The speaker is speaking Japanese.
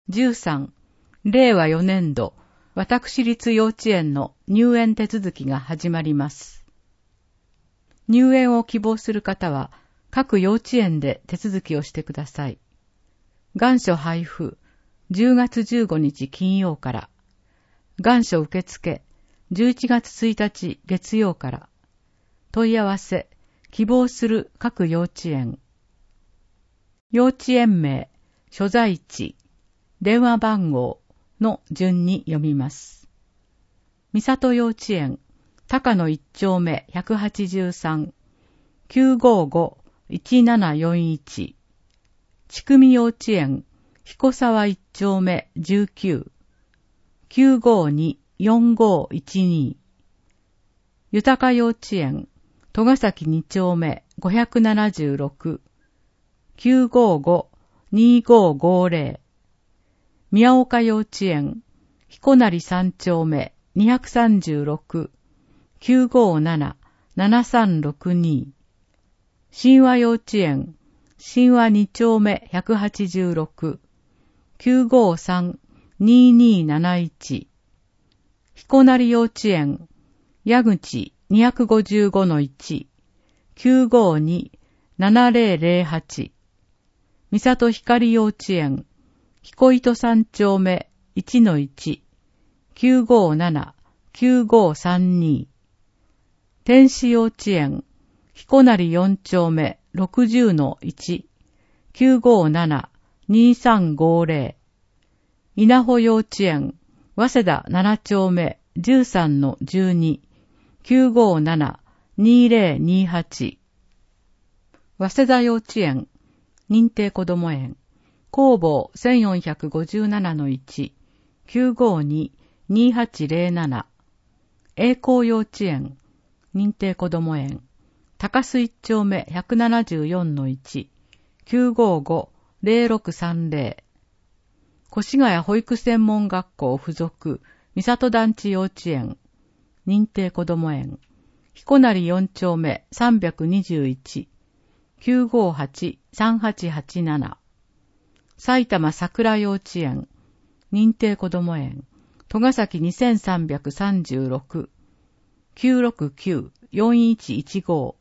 13、令和4年度、私立幼稚園の入園手続きが始まります。入園を希望する方は、各幼稚園で手続きをしてください。願書配布、10月15日金曜から。願書受付、11月1日月曜から。問い合わせ、希望する各幼稚園。幼稚園名、所在地、電話番号の順に読みます。三郷幼稚園、高野1丁目183、955-1741。ちくみ幼稚園、彦沢1丁目19、952-4512。豊幼稚園、戸ヶ崎2丁目576、955-2550。宮岡幼稚園、彦成3丁目236、957-7362。神話幼稚園、神話2丁目186、953-2271。彦成幼稚園、矢口255-1、952-7008。三郷光幼稚園、彦糸3丁目 1-1、957-9532。天使幼稚園、彦成4丁目 60-1、957-2350。稲穂幼稚園、早稲田7丁目 13-12、957-2028。早稲田幼稚園、認定こども園、工房 1457-1、952-2807。栄光幼稚園、認定こども園、高須1丁目 174-1、955-0630。越谷保育専門学校附属三郷団地幼稚園、認定こども園、彦成4丁目321、958-3887。埼玉桜幼稚園、認定こども園、戸ヶ崎2336、969-4115。